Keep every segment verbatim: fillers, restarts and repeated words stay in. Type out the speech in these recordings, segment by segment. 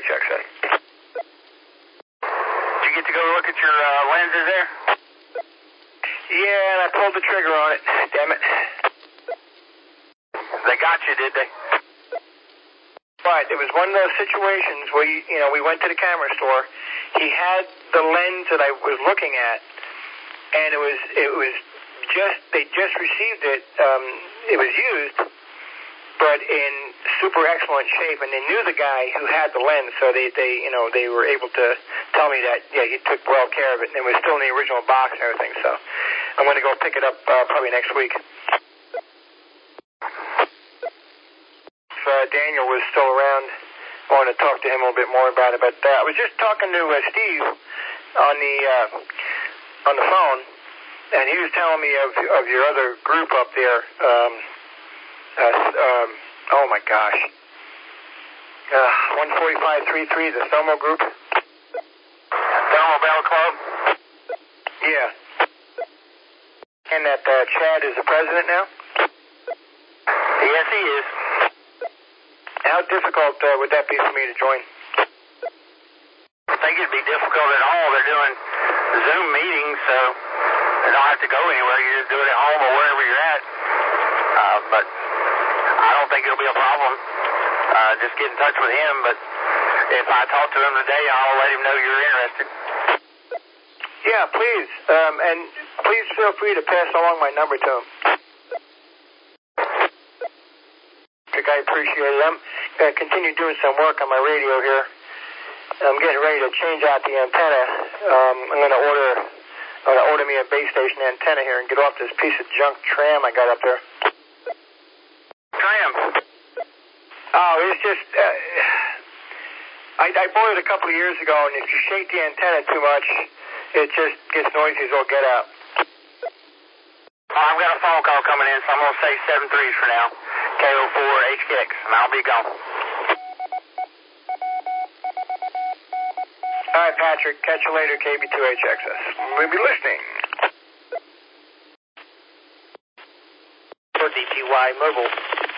H X S. Did you get to go look at your uh, lenses there? Yeah, and I pulled the trigger on it. Damn it. They got you, did they? Right. It was one of those situations where, you, you know, we went to the camera store. He had the lens that I was looking at, and it was it was just they just received it. Um, it was used, but in super excellent shape, and they knew the guy who had the lens, so they they you know they were able to tell me that yeah he took well care of it, and it was still in the original box and everything. So I'm going to go pick it up uh, probably next week. If uh, Daniel was still around, I want to talk to him a little bit more about it. But uh, I was just talking to uh, Steve on the uh, on the phone, and he was telling me of of your other group up there. Um, uh, um, oh my gosh, uh, one forty-five thirty-three, the Thermo group, Thermo Bell Club. Yeah, and that uh, Chad is the president now. Yes, he is. How difficult uh, would that be for me to join? I think it'd be difficult at all. They're doing Zoom meetings, so you don't have to go anywhere. You just do it at home or wherever you're at. Uh, but I don't think it'll be a problem. Uh, just get in touch with him. But if I talk to him today, I'll let him know you're interested. Yeah, please. Um, and please feel free to pass along my number to him. I appreciate it. I'm going to continue doing some work on my radio here. I'm getting ready to change out the antenna. Um, I'm going to order I'm going to order me a base station antenna here and get off this piece of junk tram I got up there. Tram? Oh, it's just... Uh, I, I bought it a couple of years ago, and if you shake the antenna too much, it just gets noisy as all get out. Oh, I've got a phone call coming in, so I'm going to say seven threes for now. K O four H K X, and I'll be gone. All right, Patrick. Catch you later, K B two H X S. We'll be listening. For D T Y Mobile.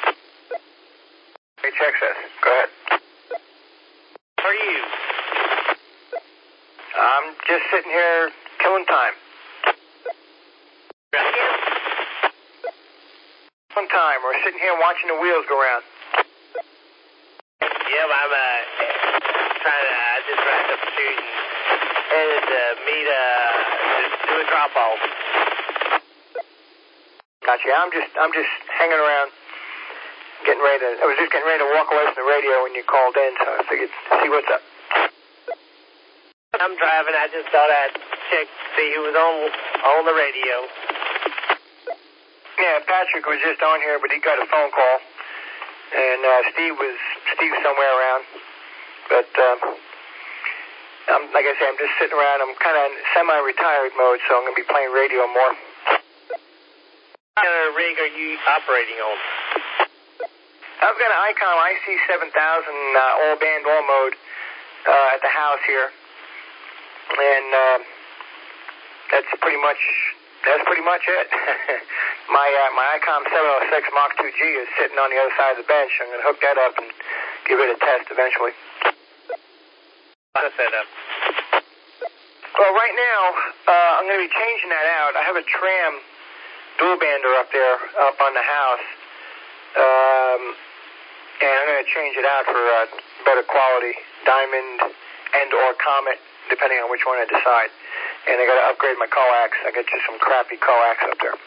H X S, go ahead. How are you? I'm just sitting here killing time. Killing time. We're sitting here watching the wheels go around. Yeah, I'm uh, trying to, I just wrapped up shooting. Headed to meet, uh, to do a drop-off. Gotcha. I'm just, I'm just hanging around, getting ready to, I was just getting ready to walk away from the radio when you called in, so I figured, see what's up. I'm driving. I just thought I'd check, see who was on, on the radio. Yeah, Patrick was just on here, but he got a phone call, and uh, Steve was, Steve's somewhere around, but, um, I'm, like I say, I'm just sitting around. I'm kind of in semi-retired mode, so I'm going to be playing radio more. What kind of rig are you operating on? I've got an ICOM I C seven thousand uh, all band, all mode uh, at the house here, and uh, that's pretty much that's pretty much it. my uh, my ICOM seven oh six Mach two G is sitting on the other side of the bench. I'm going to hook that up and give it a test eventually. What's that up? Well, right now uh, I'm going to be changing that out. I have a Tram dual bander up there up on the house. Um, and I'm going to change it out for uh, better quality, Diamond and or Comet, depending on which one I decide. And I got to upgrade my coax. I got just some crappy coax up there.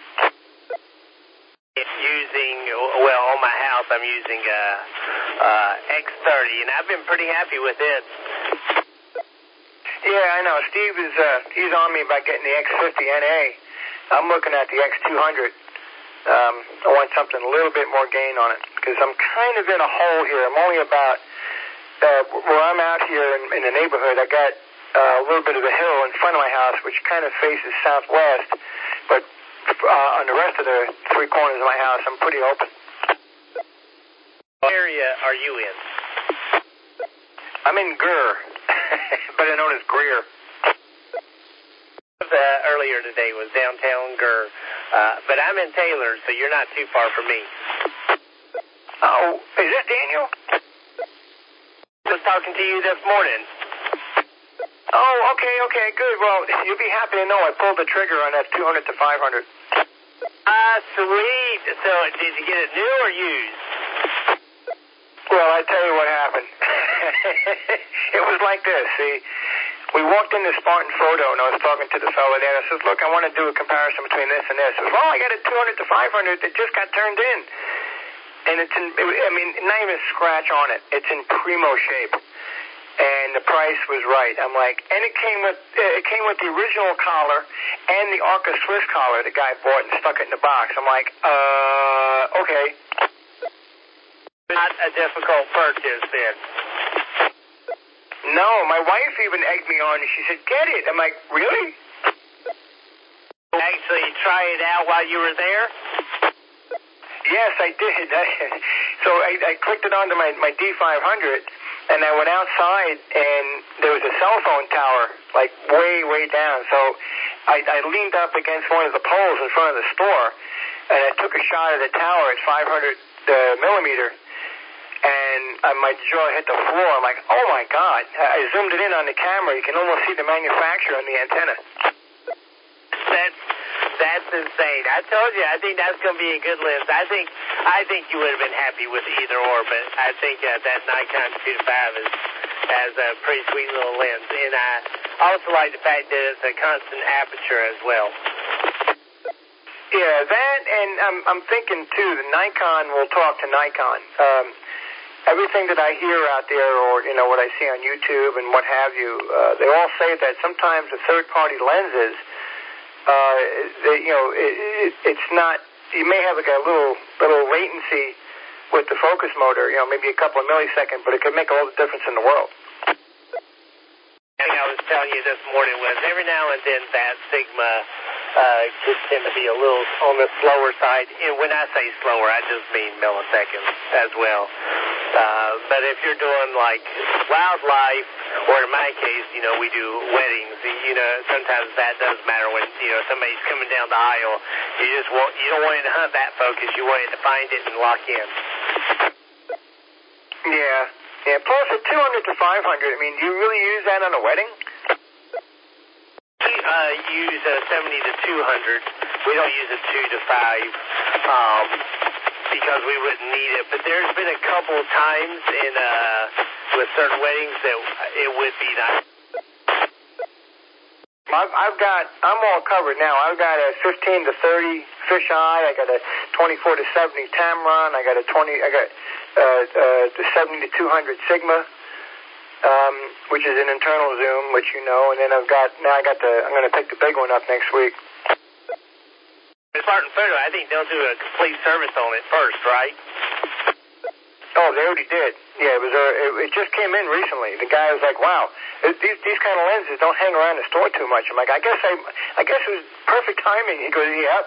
Using, well, on my house, I'm using uh, uh, X thirty, and I've been pretty happy with it. Yeah, I know. Steve is, uh, he's on me about getting the X fifty N A. I'm looking at the X two hundred. Um, I want something a little bit more gain on it, because I'm kind of in a hole here. I'm only about, uh, where I'm out here in, in the neighborhood, I got uh, a little bit of a hill in front of my house, which kind of faces southwest, but uh, on the rest of the three corners of my house, I'm pretty open. What area are you in? I'm in Greer, better known as Greer. Uh, earlier today was downtown Greer, uh, but I'm in Taylor, so you're not too far from me. Oh, is this Daniel? was talking to you this morning. Oh, okay, okay, good. Well, you'll be happy to know I pulled the trigger on that two hundred to five hundred. Ah, sweet. So did you get it new or used? Well, I tell you what happened. It was like this, see. We walked into Spartan Photo, and I was talking to the fellow there. I said, look, I want to do a comparison between this and this. He said, well, I got a two hundred to five hundred that just got turned in. And it's in, I mean, not even a scratch on it. It's in primo shape. And the price was right. I'm like, and it came with it came with the original collar and the Arca Swiss collar the guy bought and stuck it in the box. I'm like, uh, okay. Not a difficult purchase then. No, my wife even egged me on. She said, get it. I'm like, really? Actually try it out while you were there? Yes, I did. So I, I clicked it onto my, my D five hundred, and I went outside, and there was a cell phone tower, like way, way down. So I, I leaned up against one of the poles in front of the store, and I took a shot of the tower at five hundred uh, millimeter, and uh, my jaw hit the floor. I'm like, oh, my God. I zoomed it in on the camera. You can almost see the manufacturer on the antenna. That's, that's insane. I told you, I think that's going to be a good lens. I think I think you would have been happy with either or, but I think uh, that Nikon two to five is, has a pretty sweet little lens. And I also like the fact that it's a constant aperture as well. Yeah, that, and I'm, I'm thinking, too, the Nikon will talk to Nikon. Um, everything that I hear out there, or, you know, what I see on YouTube and what have you, uh, they all say that sometimes the third-party lenses, uh, they, you know, it, it, it's not, you may have like a little, little latency with the focus motor, you know, maybe a couple of milliseconds, but it could make all the difference in the world. Thing I was telling you this morning was every now and then that Sigma uh, could tend to be a little on the slower side. And when I say slower, I just mean milliseconds as well. Uh, but if you're doing like wildlife, or in my case, you know, we do weddings, you know, sometimes that does matter when, you know, somebody's coming down the aisle. You just want, you don't want it to hunt that focus. You want it to find it and lock in. Yeah. Yeah, plus a two hundred to five hundred, I mean, do you really use that on a wedding? We uh, use a seventy to two hundred. We don't use a two to five um, because we wouldn't need it. But there's been a couple of times in uh, with certain weddings that it would be nice. I've, I've got, I'm all covered now. I've got a fifteen to thirty fisheye. I got a twenty-four to seventy Tamron. I got a twenty, I got uh, uh, the seventy to two hundred Sigma, um, which is an internal zoom, which you know. And then I've got, now I got the, I'm going to pick the big one up next week. Spartan Photo, I think they'll do a complete service on it first, right? Oh, they already did. Yeah, it was. A, it, it just came in recently. The guy was like, "Wow, it, these these kind of lenses don't hang around the store too much." I'm like, "I guess I, I guess it was perfect timing." He goes, "Yep."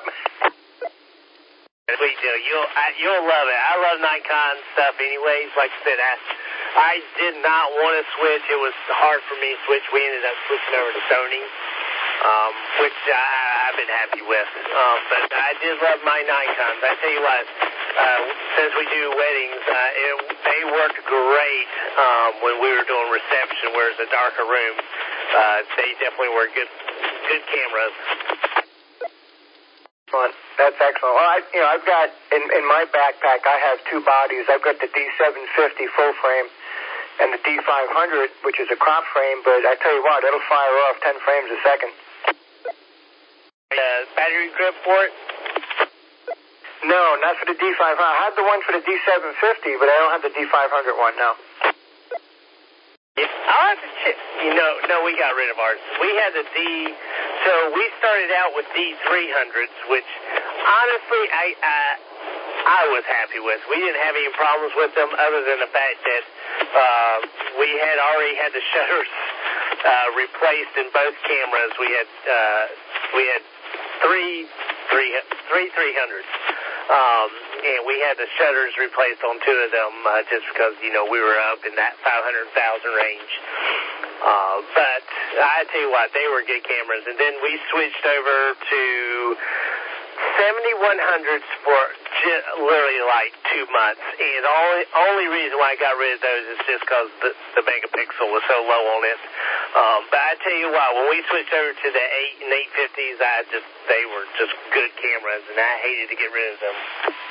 We do. You'll I, you'll love it. I love Nikon stuff, anyways. Like I said, I I did not want to switch. It was hard for me to switch. We ended up switching over to Sony, um, which I, I've been happy with. Um, but I did love my Nikons. I tell you what. Uh, since we do weddings, uh, it, they worked great um, when we were doing reception, where it's a darker room. Uh, they definitely were good, good cameras. Excellent. That's excellent. Well, I, you know, I've got in, in my backpack, I have two bodies. I've got the D seven fifty full frame and the D five hundred, which is a crop frame. But I tell you what, it'll fire off ten frames a second. Uh, battery grip for it? No, not for the D five hundred. I have the one for the D seven fifty, but I don't have the D five hundred one, no. Yeah, I'll have to check. You know, no, we got rid of ours. We had the D, so we started out with D three hundreds, which honestly I, I, I was happy with. We didn't have any problems with them other than the fact that uh, we had already had the shutters uh, replaced in both cameras. We had, uh, we had three, three, three three hundreds. Um, and we had the shutters replaced on two of them uh, just because, you know, we were up in that five hundred thousand range. Uh, but I tell you what, they were good cameras. And then we switched over to seventy-one hundreds for just literally like two months. And the only, only reason why I got rid of those is just because the, the megapixel was so low on it. Um, but I tell you what, when we switched over to the eight and eight fifties, I just, they were just good cameras, and I hated to get rid of them.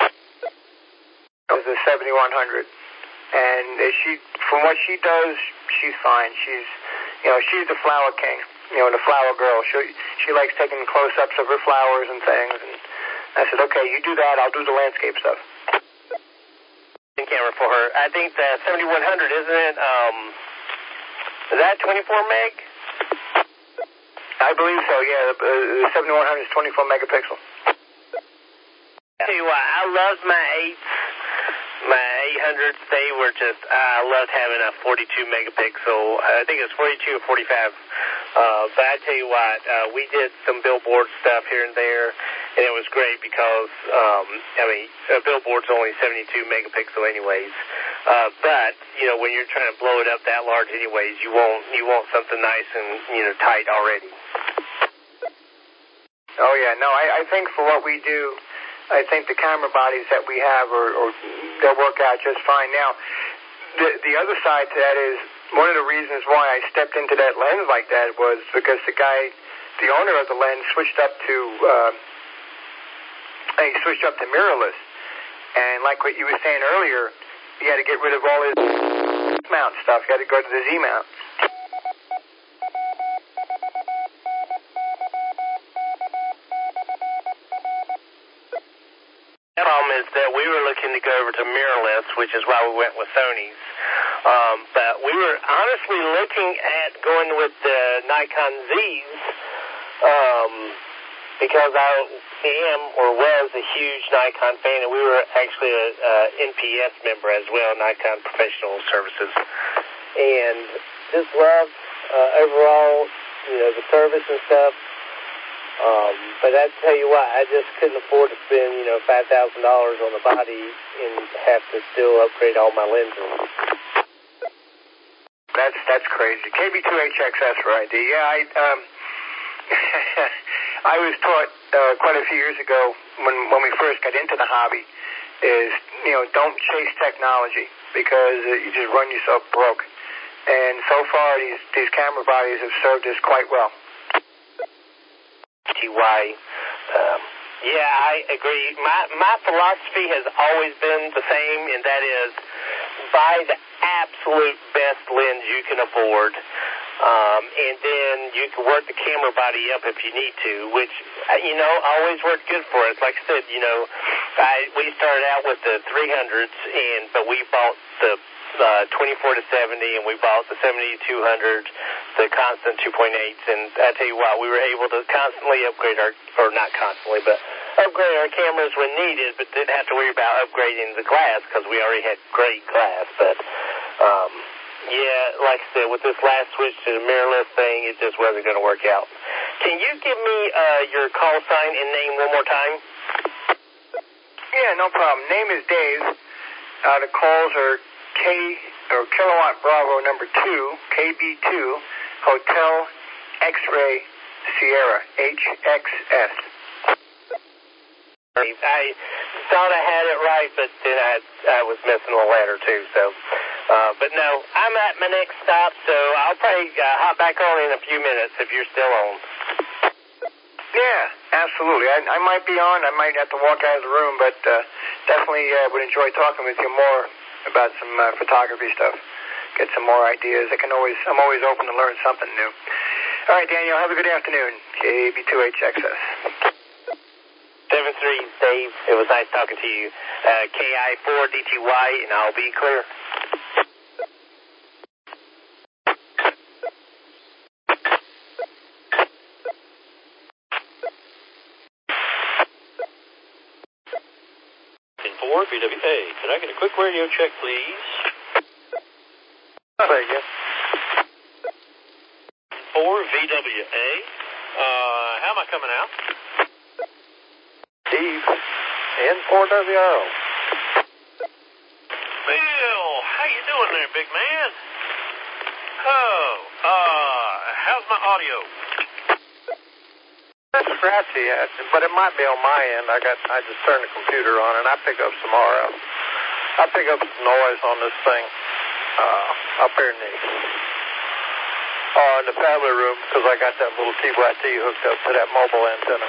It was a seventy-one hundred. And she, from what she does, she's fine. She's, you know, she's the flower king, you know, the flower girl. She, she likes taking close-ups of her flowers and things, and I said, okay, you do that, I'll do the landscape stuff. Camera for her. I think the seventy-one hundred, isn't it? Um, is that twenty-four meg? I believe so, yeah. The, uh, the seventy-one hundred is twenty-four megapixel. I tell you what, I loved my eights, my eight hundreds. They were just, I loved having a forty-two megapixel. I think it was forty-two or forty-five. Uh, but I tell you what, uh, we did some billboard stuff here and there, and it was great because, um, I mean, a billboard's only seventy-two megapixel anyways. Uh, but, you know, when you're trying to blow it up that large anyways, you want, you want something nice and, you know, tight already. Oh, yeah. No, I, I think for what we do, I think the camera bodies that we have, are, are they'll work out just fine. Now, the, the other side to that is, one of the reasons why I stepped into that lens like that was because the guy, the owner of the lens, switched up to, uh, he switched up to mirrorless. And like what you were saying earlier, he had to get rid of all his mount stuff. He had to go to the Z-mount. The problem is that we were looking to go over to mirrorless, which is why we went with Sony's. Um, but we were honestly looking at going with the Nikon Z's um, because I am or was a huge Nikon fan, and we were actually a, a N P S member as well, Nikon Professional Services. And just loved uh, overall, you know, the service and stuff. Um, but I tell you what, I just couldn't afford to spend, you know, five thousand dollars on the body and have to still upgrade all my lenses. That's that's crazy. K B two H X S for I D. Yeah, I um, I was taught uh, quite a few years ago when when we first got into the hobby is, you know, don't chase technology because uh, you just run yourself broke. And so far, these these camera bodies have served us quite well. T Y. Um, yeah, I agree. My my philosophy has always been the same, and that is buy the absolute best lens you can afford, um, and then you can work the camera body up if you need to, which, you know, always worked good for us. Like I said, you know, I we started out with the three hundreds, and but we bought the Uh, twenty-four to seventy, and we bought the seventy to two hundred, the constant two point eights, and I tell you what, we were able to constantly upgrade our, or not constantly, but upgrade our cameras when needed, but didn't have to worry about upgrading the glass because we already had great glass. But um, yeah, like I said, with this last switch to the mirrorless thing, it just wasn't going to work out. Can you give me uh, your call sign and name one more time? Yeah, no problem. Name is Dave. Uh, the calls are K or Kilowatt Bravo number two, K B two, Hotel X-Ray Sierra, H X S. I thought I had it right, but then I I was missing a letter too. So, uh, but no, I'm at my next stop, so I'll probably uh, hop back on in a few minutes if you're still on. Yeah, absolutely. I, I might be on. I might have to walk out of the room, but uh, definitely uh, would enjoy talking with you more about some uh, photography stuff. Get some more ideas. I can always, I'm always open to learn something new. All right, Daniel, have a good afternoon. K B two H X S. seven three, Dave. It was nice talking to you. Uh, K I four D T Y, and I'll be clear. four, V W A. Could I get a quick radio check, please? Thank you. four, V W A. Uh, how am I coming out? Steve, N four W O. Bill, how you doing there, big man? Oh, uh, how's my audio? it's scratchy, but it might be on my end. I got, I just turned the computer on, and I pick up some R F. I pick up some noise on this thing uh, up here in the, uh, in the family room because I got that little T Y T hooked up to that mobile antenna.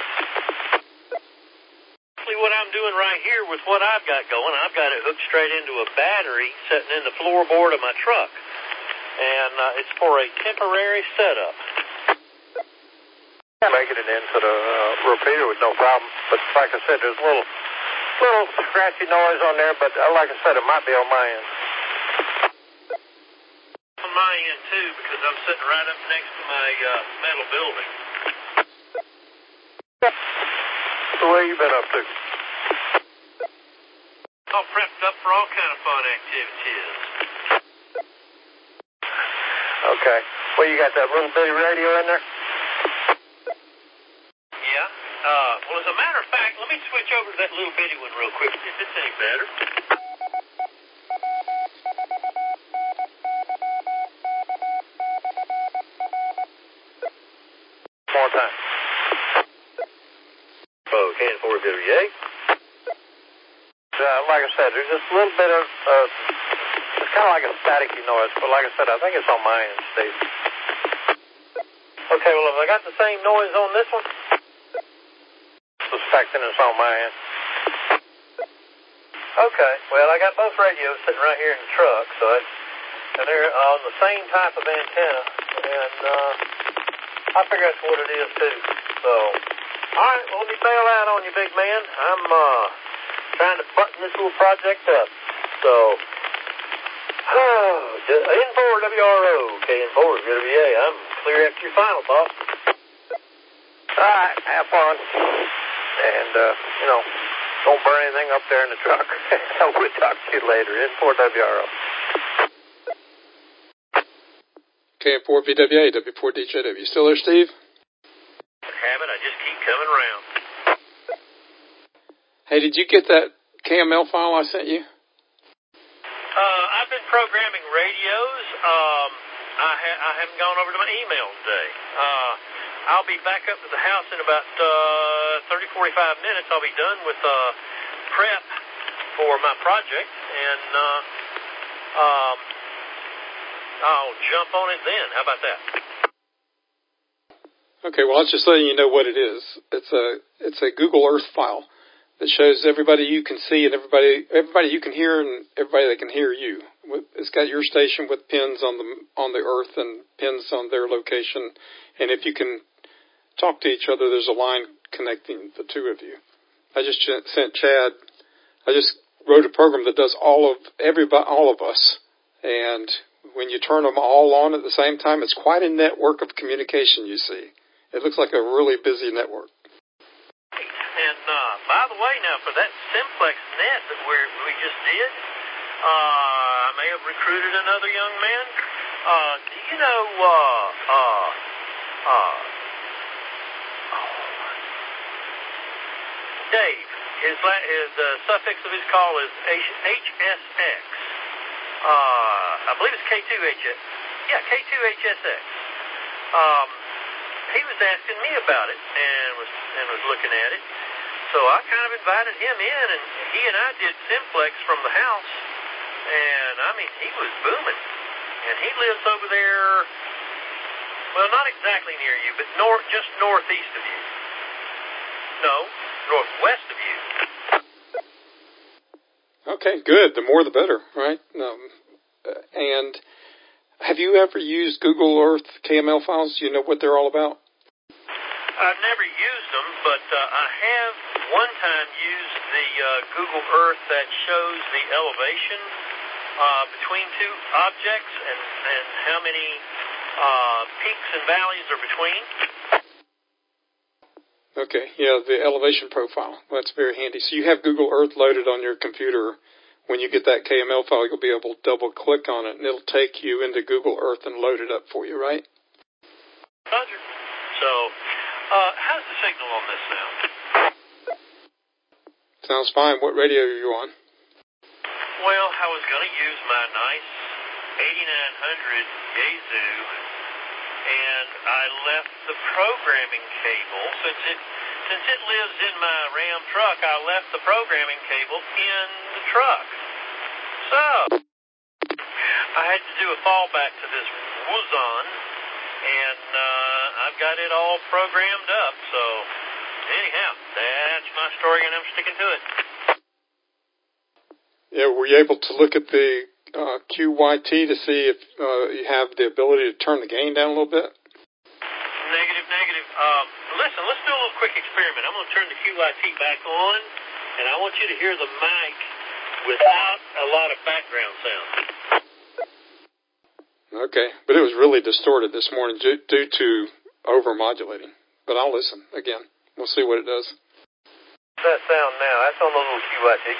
What I'm doing right here with what I've got going, I've got it hooked straight into a battery sitting in the floorboard of my truck, and uh, it's for a temporary setup. Making it into the uh, repeater with no problem, but like I said, there's a little, little scratchy noise on there, but uh, like I said, it might be on my end. On my end too, because I'm sitting right up next to my uh, metal building. So where you been up to? All prepped up for all kind of fun activities. Okay. Well, you got that little bitty radio in there? Yeah. Uh, well, as a matter of fact, let me switch over to that little bitty one real quick, if it's any better. One more time. Oh, K N four W A. Uh, like I said, there's just a little bit of, uh, it's kind of like a staticky noise, but like I said, I think it's on my end, Steve. Okay, well, have I got the same noise on this one? Suspecting it's on my end. Okay, well, I got both radios sitting right here in the truck, so it's, and they're on the same type of antenna, and uh, I figure that's what it is, too. So, all right, well, let me bail out on you, big man. I'm uh, trying to button this little project up. So, oh, N four W R O, K N four W A, I'm clear after your final, boss. All right, have fun. And, uh, you know, don't burn anything up there in the truck. We'll talk to you later. N four W R O. K N four V W A, W four D J W. You still there, Steve? Habit, I just keep coming around. Hey, did you get that K M L file I sent you? Uh, I've been programming radios. Um, I, ha- I haven't gone over to my email today. Uh, I'll be back up to the house in about uh, thirty, forty-five minutes. I'll be done with uh, prep for my project, and uh, um, I'll jump on it then. How about that? Okay, well, I'll just letting you know what it is. It's a it's a Google Earth file that shows everybody you can see and everybody everybody you can hear and everybody that can hear you. It's got your station with pins on the on the Earth and pins on their location, and if you can talk to each other, there's a line connecting the two of you. I just sent Chad. I just wrote a program that does all of everybody, all of us, and when you turn them all on at the same time, it's quite a network of communication. You see, it looks like a really busy network. And uh, by the way, now for that simplex net that we we just did, uh, I may have recruited another young man. Uh, do you know? Uh, uh, uh, Dave, his la- his uh, suffix of his call is H S X. Uh, I believe it's K two H S. Yeah, K two H S X. Um, he was asking me about it and was and was looking at it. So I kind of invited him in, and he and I did simplex from the house. And I mean, he was booming. And he lives over there. Well, not exactly near you, but north, just northeast of you. No. Northwest of you. Okay, good. The more the better, right? Um, and have you ever used Google Earth K M L files? Do you know what they're all about? I've never used them, but uh, I have one time used the uh, Google Earth that shows the elevation uh, between two objects and, and how many uh, peaks and valleys are between. Okay, yeah, the elevation profile. That's very handy. So you have Google Earth loaded on your computer. When you get that K M L file, you'll be able to double-click on it, and it'll take you into Google Earth and load it up for you, right? Roger. So, uh, how's the signal on this sound? Sounds fine. What radio are you on? Well, I was going to use my nice eighty-nine hundred Yaesu, and I left the the programming cable. Since it since it lives in my Ram truck, I left the programming cable in the truck. So I had to do a fallback to this Wuzon, and uh, I've got it all programmed up. So anyhow, that's my story, and I'm sticking to it. Yeah, were you able to look at the uh, Q Y T to see if uh, you have the ability to turn the gain down a little bit? Negative, negative. Um, listen, let's do a little quick experiment. I'm going to turn the Q Y T back on, and I want you to hear the mic without a lot of background sound. Okay, but it was really distorted this morning due, due to overmodulating. But I'll listen again. We'll see what it does. What's that sound now? That's on the little Q Y T.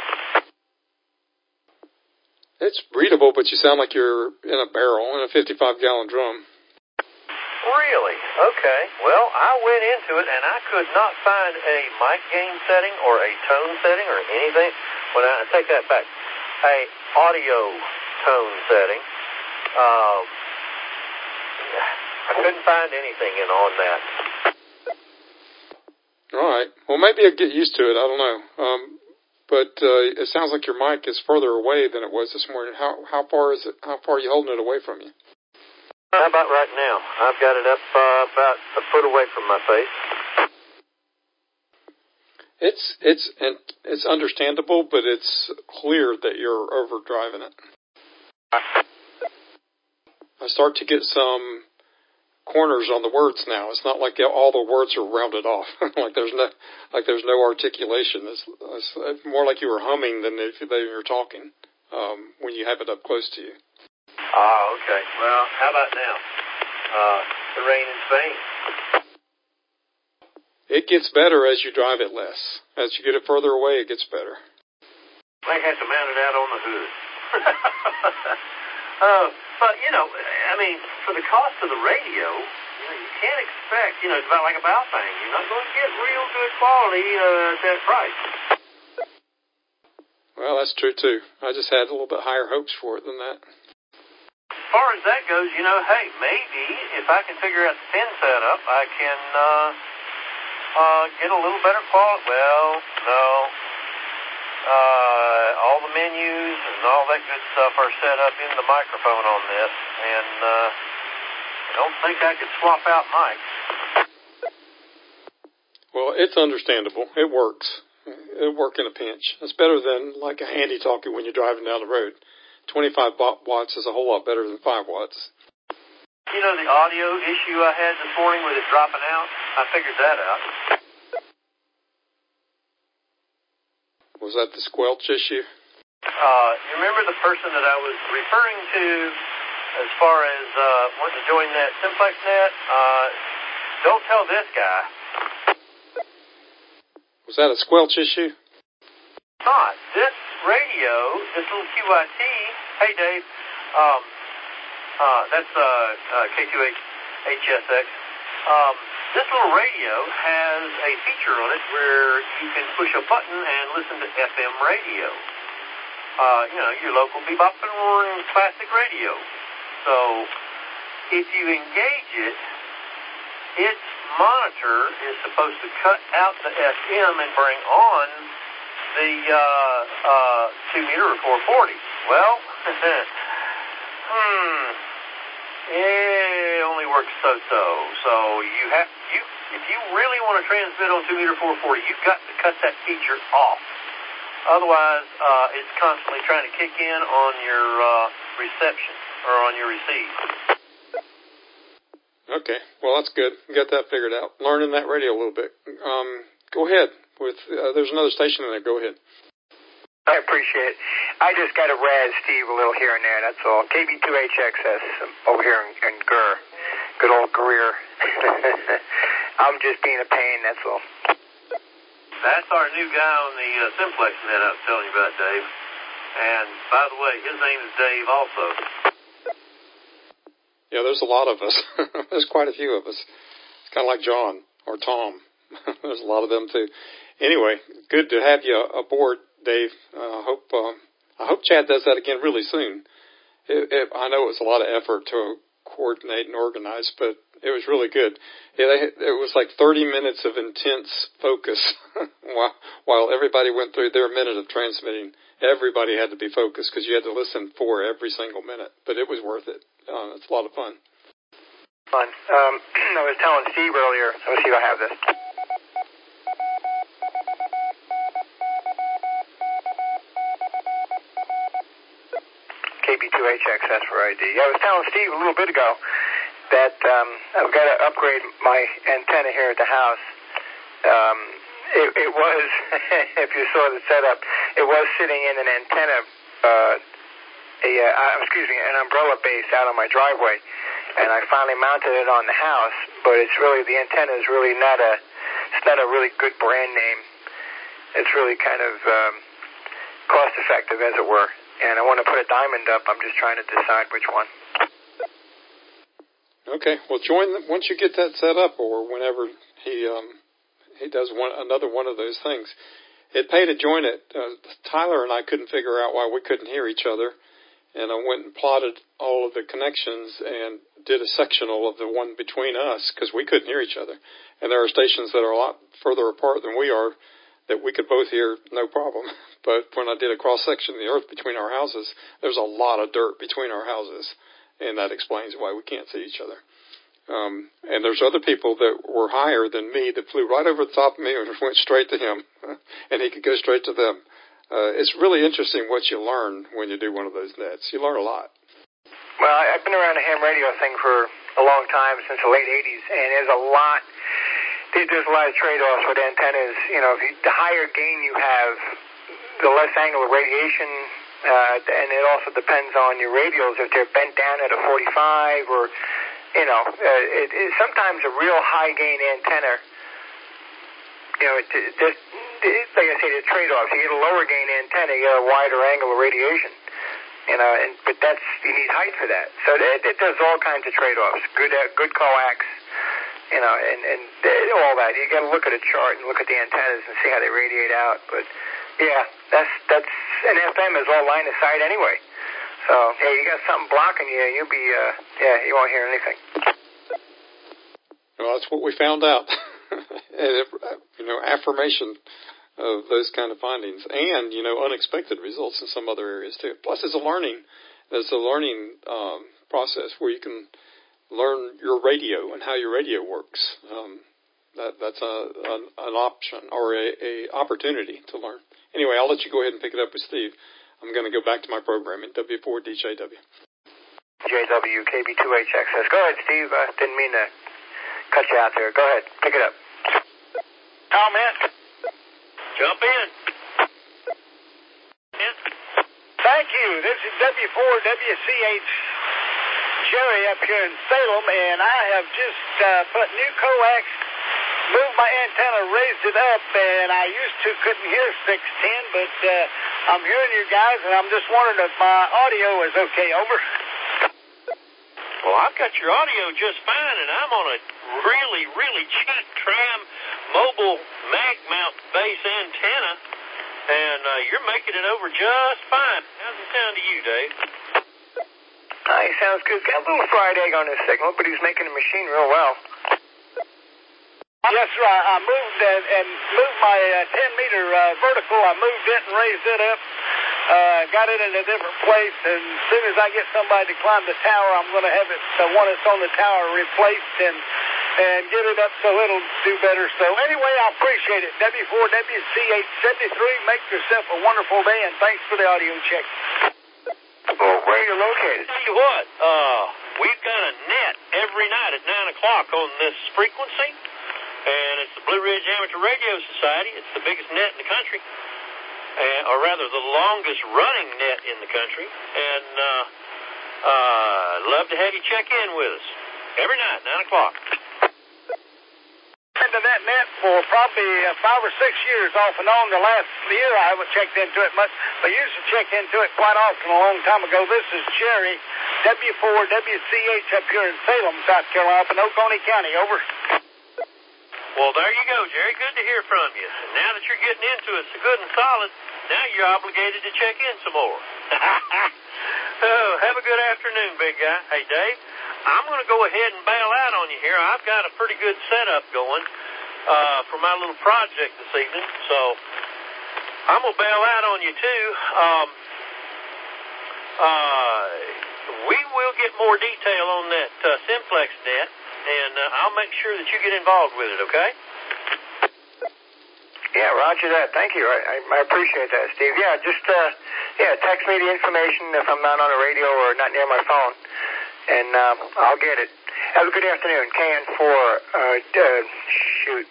It's readable, but you sound like you're in a barrel in a fifty-five gallon drum. Really? Okay. Well, I went into it, and I could not find a mic gain setting or a tone setting or anything. Well, I take that back. A audio tone setting. Um, I couldn't find anything in on that. All right. Well, maybe I'll get used to it. I don't know. Um, but uh, it sounds like your mic is further away than it was this morning. How how far is it? How far are you holding it away from you? How about right now? I've got it up uh, about a foot away from my face. It's it's and it's understandable, but it's clear that you're overdriving it. I start to get some corners on the words now. It's not like all the words are rounded off. like there's no like there's no articulation. It's, it's more like you were humming than if they were talking um, when you have it up close to you. Oh, okay. Well, how about now? Uh, the rain in Spain. It gets better as you drive it less. As you get it further away, it gets better. They had to mount it out on the hood. uh, but, you know, I mean, for the cost of the radio, you know, you can't expect, you know, it's about like a Baofeng. You're not going to get real good quality uh, at that price. Well, that's true, too. I just had a little bit higher hopes for it than that. As far as that goes, you know, hey, maybe if I can figure out the pin setup, I can uh, uh, get a little better quality. Well, no. Uh, all the menus and all that good stuff are set up in the microphone on this, and uh, I don't think I could swap out mics. Well, it's understandable. It works. It'll work in a pinch. It's better than like a handy talkie when you're driving down the road. twenty-five watts is a whole lot better than five watts. You know the audio issue I had this morning with it dropping out? I figured that out. Was that the squelch issue? Uh, you remember the person that I was referring to as far as uh, wanting to join that Simplex net? Uh, don't tell this guy. Was that a squelch issue? Not. This radio, this little Q I T, hey Dave, um, uh, that's uh, uh, K two H S X. Um, this little radio has a feature on it where you can push a button and listen to F M radio. Uh, you know, your local bebop and classic radio. So, if you engage it, its monitor is supposed to cut out the F M and bring on the uh, uh, two meter or four forty. Well, hmm, it only works so-so. So you have you if you really want to transmit on two meter four forty, you've got to cut that feature off. Otherwise, uh, it's constantly trying to kick in on your uh, reception or on your receive. Okay, well that's good. Got that figured out. Learning that radio a little bit. Um, go ahead. With uh, there's another station in there. Go ahead. I appreciate it. I just got to razz Steve a little here and there. That's all. K B two H X S over here in, in Gurr. Good old Greer. I'm just being a pain. That's all. That's our new guy on the uh, Simplex net I was telling you about, Dave. And by the way, his name is Dave also. Yeah, there's a lot of us. There's quite a few of us. It's kind of like John or Tom. There's a lot of them too. Anyway, good to have you aboard, Dave. I uh, hope uh, I hope Chad does that again really soon. It, it, I know it was a lot of effort to coordinate and organize, but It was really good. Yeah, they, it was like thirty minutes of intense focus while, while everybody went through their minute of transmitting. Everybody had to be focused because you had to listen for every single minute. But it was worth it. Uh, it's a lot of fun. Fun. Um, I was telling Steve earlier. Let's see if I have this. K B two H X S for I D. I was telling Steve a little bit ago that um, I've got to upgrade my antenna here at the house. Um, it, it was, if you saw the setup, it was sitting in an antenna, uh, a, uh, excuse me, an umbrella base out on my driveway, and I finally mounted it on the house. But it's really, the antenna is really not a, it's not a really good brand name. It's really kind of um, cost effective, as it were. And I want to put a diamond up. I'm just trying to decide which one. Okay, well, join the, once you get that set up, or whenever he um, he does one another one of those things. It paid to join it. Uh, Tyler and I couldn't figure out why we couldn't hear each other, and I went and plotted all of the connections and did a sectional of the one between us because we couldn't hear each other. And there are stations that are a lot further apart than we are that we could both hear no problem. But when I did a cross-section of the earth between our houses, there's a lot of dirt between our houses, and that explains why we can't see each other. Um, and there's other people that were higher than me that flew right over the top of me and went straight to him, and he could go straight to them. Uh, it's really interesting what you learn when you do one of those nets. You learn a lot. Well, I've been around the ham radio thing for a long time, since the late eighties, and there's a lot, there's a lot of trade-offs with antennas. You know, if you, the higher gain you have, the less angle of radiation, uh, and it also depends on your radials, if they're bent down at a forty-five, or, you know, uh, it, it, sometimes a real high-gain antenna, you know, it, it just, it, like I say, the trade-offs. You get a lower-gain antenna, you get a wider angle of radiation, you know, and but that's, you need height for that. So it, it does all kinds of trade-offs. Good, uh, good coax, you know, and, and uh, all that. You got to look at a chart and look at the antennas and see how they radiate out, but yeah, that's, that's, and F M is all line of sight anyway. So, yeah, you got something blocking you, you'll be, uh, yeah, you won't hear anything. Well, that's what we found out. And, it, you know, affirmation of those kind of findings and, you know, unexpected results in some other areas too. Plus, it's a learning, there's a learning um, process where you can learn your radio and how your radio works. Um, that, that's a, an, an option or a, a opportunity to learn. Anyway, I'll let you go ahead and pick it up with Steve. I'm going to go back to my programming, W four D J W. J W K B two H X S. Go ahead, Steve. I uh, didn't mean to cut you out there. Go ahead. Pick it up. Comment. Jump in. Yeah. Thank you. This is W four W C H Jerry up here in Salem, and I have just uh, put new coax, moved my antenna, raised it up, and I used to couldn't hear six ten, but uh, I'm hearing you guys, and I'm just wondering if my audio is okay. Over. Well, I've got your audio just fine, and I'm on a really, really cheap tram mobile mag mount base antenna, and uh, you're making it over just fine. How's it sound to you, Dave? Uh, he sounds good. Got a little fried egg on his signal, but he's making the machine real well. Yes, sir. I, I moved and, and moved my uh, ten meter uh, vertical. I moved it and raised it up. Uh, got it in a different place, and as soon as I get somebody to climb the tower, I'm going to have it, the one that's on the tower, replaced and and get it up so it'll do better. So anyway, I appreciate it. W four W C H seventy-three, make yourself a wonderful day, and thanks for the audio check. Well, where are you located? Tell you what, uh, we've got a net every night at nine o'clock on this frequency, and it's the Blue Ridge Amateur Radio Society. It's the biggest net in the country. Uh, or rather, the longest-running net in the country, and uh, uh, love to have you check in with us every night, nine o'clock. Into that net for probably uh, five or six years off and on. The last year I haven't checked into it much, but used to check into it quite often a long time ago. This is Jerry, W four W C H up here in Salem, South Carolina, up in Oconee County. Over. Well, there you go, Jerry. Good to hear from you. Now that you're getting into it so good and solid, now you're obligated to check in some more. Oh, have a good afternoon, big guy. Hey, Dave, I'm going to go ahead and bail out on you here. I've got a pretty good setup going uh, for my little project this evening, so I'm going to bail out on you too. Um, uh, we will get more detail on that uh, Simplex net, and uh, I'll make sure that you get involved with it, okay? Yeah, roger that. Thank you. I, I, I appreciate that, Steve. Yeah, just uh, yeah, text me the information if I'm not on the radio or not near my phone, and uh, I'll get it. Have a good afternoon. K N four, uh, uh, shoot.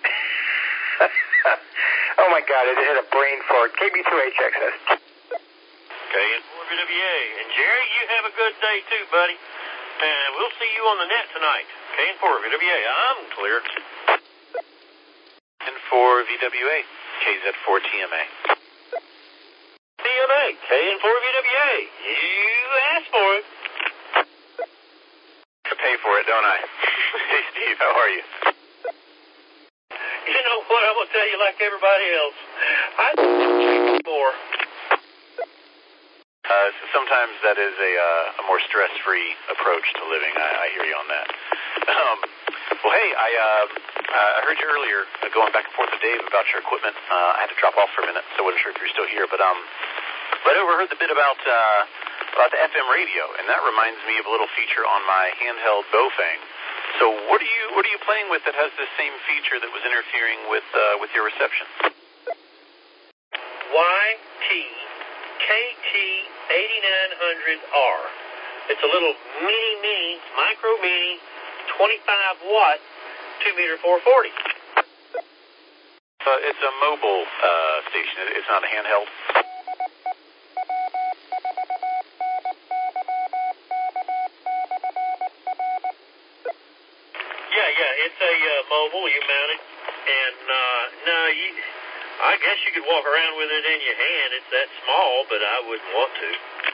Oh, my God, I just had a brain fart. K B two H X S. K N four V W A. And, Jerry, you have a good day, too, buddy. And we'll see you on the net tonight. K N four V W A. I'm clear. K N four V W A, K Z four T M A. T M A, K N four V W A. You asked for it. I pay for it, don't I? Hey, Steve, how are you? You know what? I'm going to tell you like everybody else. I more. Uh, so sometimes that is a, uh, a more stress-free approach to living. I, I hear you on that. Um, well, hey, I uh, uh, I heard you earlier uh, going back and forth with Dave about your equipment. Uh, I had to drop off for a minute, so I wasn't sure if you were still here. But um, right overheard the bit about uh, about the F M radio, and that reminds me of a little feature on my handheld Bofang. So what are you what are you playing with that has the same feature that was interfering with uh, with your reception? Y T K T eighty-nine hundred R. It's a little mini, mini, micro mini, twenty-five watt, two meter four forty. Uh, it's a mobile uh, station. It's not a handheld. Yeah, yeah, it's a uh, mobile. You mount it, and uh, no, you. I guess you could walk around with it in your hand. It's that small, but I wouldn't want to.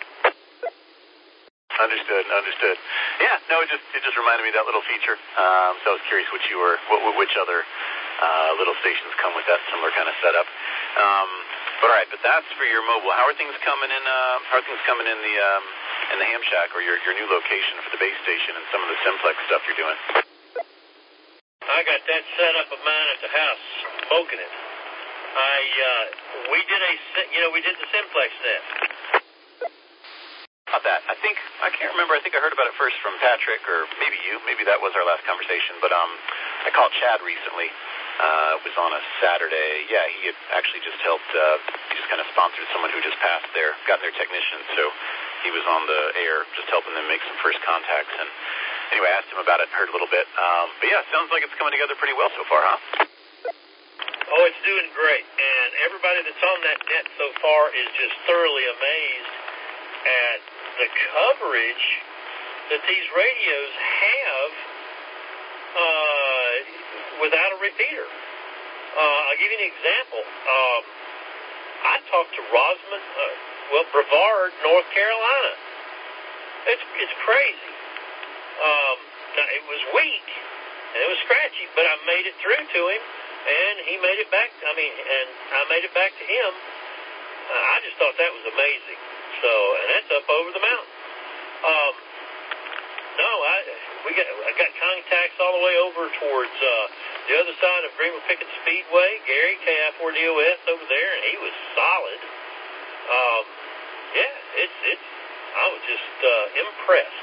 Understood, understood. Yeah, no, it just it just reminded me of that little feature. Um, so I was curious which you were, what, which other uh, little stations come with that similar kind of setup. Um, but all right, but that's for your mobile. How are things coming in? Uh, how are things coming in the um, in the Ham Shack or your your new location for the base station and some of the Simplex stuff you're doing? I got that setup of mine at the house, smoking it. I uh, we did a you know we did the Simplex net. About that, I think I can't remember. I think I heard about it first from Patrick, or maybe you. Maybe that was our last conversation. But um, I called Chad recently. Uh, it was on a Saturday. Yeah, he had actually just helped. Uh, he just kind of sponsored someone who just passed there, gotten their technician. So he was on the air, just helping them make some first contacts. And anyway, I asked him about it, heard a little bit. Um, but yeah, sounds like it's coming together pretty well so far, huh? Oh, it's doing great, and everybody that's on that net so far is just thoroughly amazed at the coverage that these radios have uh, without a repeater. Uh, I'll give you an example. Um, I talked to Rosman, uh, well, Brevard, North Carolina. It's it's crazy. Um, now, it was weak, and it was scratchy, but I made it through to him, and he made it back, I mean, and I made it back to him. Uh, I just thought that was amazing. So, and that's up over the mountain. Um, no, I we got I got contacts all the way over towards uh, the other side of Greenville Pickett Speedway. Gary K I four D O S over there, and he was solid. Um, yeah, it's it's. I was just uh, impressed.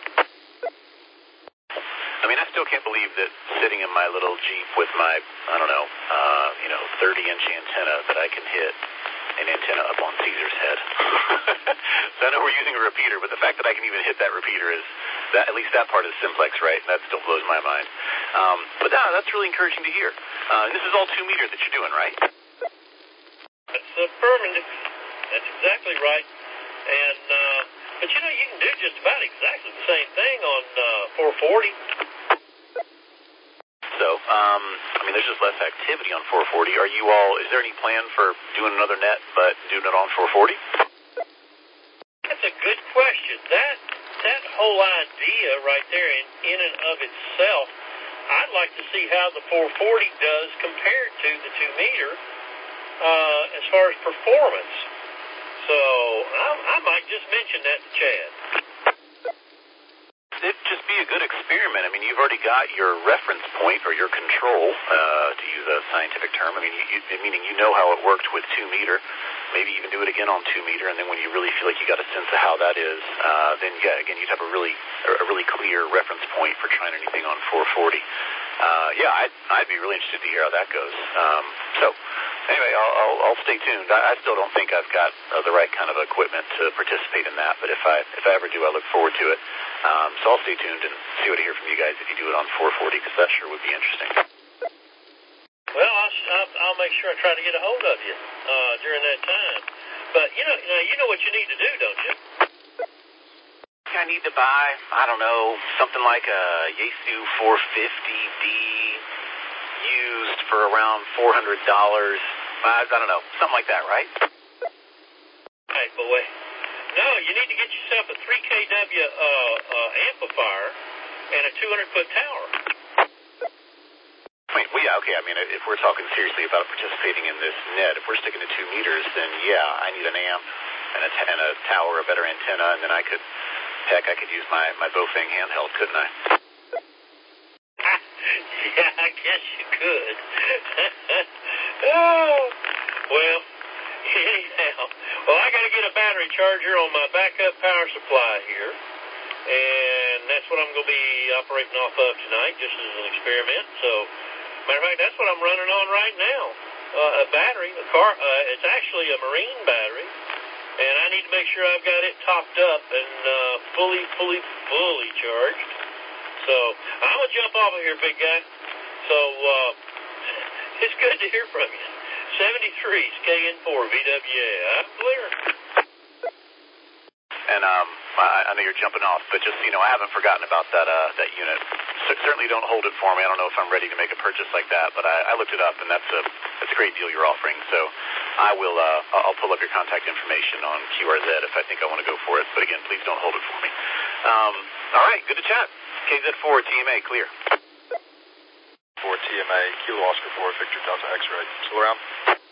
I mean, I still can't believe that sitting in my little Jeep with my I don't know, uh, you know, thirty inch antenna that I can hit an antenna up on Caesar's head. So I know we're using a repeater, but the fact that I can even hit that repeater is, that at least that part is Simplex, right? That still blows my mind. Um, but yeah, that's really encouraging to hear. Uh, and this is all two meter that you're doing, right? That's affirmative. That's exactly right. And, uh, but you know, you can do just about exactly the same thing on uh, four forty. So, um, I mean, there's just less activity on four forty. Are you all, is there any plan for doing another net, but doing it on four forty? That's a good question. That that whole idea right there in, in and of itself, I'd like to see how the four forty does compared to the two meter uh, as far as performance. So I, I might just mention that to Chad. it'd just be a good experiment. I mean, you've already got your reference point or your control, uh, to use a scientific term. I mean, you, you, meaning you know how it worked with two meter. Maybe even do it again on two meter, and then when you really feel like you got a sense of how that is, uh, then yeah, again, you'd have a really a really clear reference point for trying anything on four forty. Uh, yeah, I'd, I'd be really interested to hear how that goes. Um, so. Anyway, I'll, I'll, I'll stay tuned. I, I still don't think I've got uh, the right kind of equipment to participate in that, but if I if I ever do, I look forward to it. Um, so I'll stay tuned and see what I hear from you guys if you do it on four forty, because that sure would be interesting. Well, I'll, I'll, I'll make sure I try to get a hold of you uh, during that time. But, you know, you know, you know what you need to do, don't you? I need to buy, I don't know, something like a Yaesu four fifty D used for around four hundred dollars. I don't know, something like that, right? Hey, boy. No, you need to get yourself a three K W uh, uh, amplifier and a two hundred foot tower. I mean, well, yeah, okay, I mean, if we're talking seriously about participating in this net, if we're sticking to two meters, then yeah, I need an amp and a, t- and a tower, a better antenna, and then I could, heck, I could use my, my Bofang handheld, couldn't I? Yeah, I guess you could. Oh, well, anyhow, well, I got to get a battery charger on my backup power supply here, and that's what I'm going to be operating off of tonight, just as an experiment. So, matter of fact, that's what I'm running on right now, uh, a battery, a car. Uh, it's actually a marine battery, and I need to make sure I've got it topped up and uh, fully, fully, fully charged. So I'm going to jump off of here, big guy. So uh, it's good to hear from you. seventy-three's K N four V W A. I'm clear. And um, I, I know you're jumping off, but just, you know, I haven't forgotten about that uh, that unit. C- certainly don't hold it for me. I don't know if I'm ready to make a purchase like that, but I, I looked it up, and that's a that's a great deal you're offering. So I will uh, I'll pull up your contact information on Q R Z if I think I want to go for it. But again, please don't hold it for me. Um, all right, good to chat. K Z four T M A, clear. four T M A, Kilo Oscar four, Victor Delta X-ray. Still around?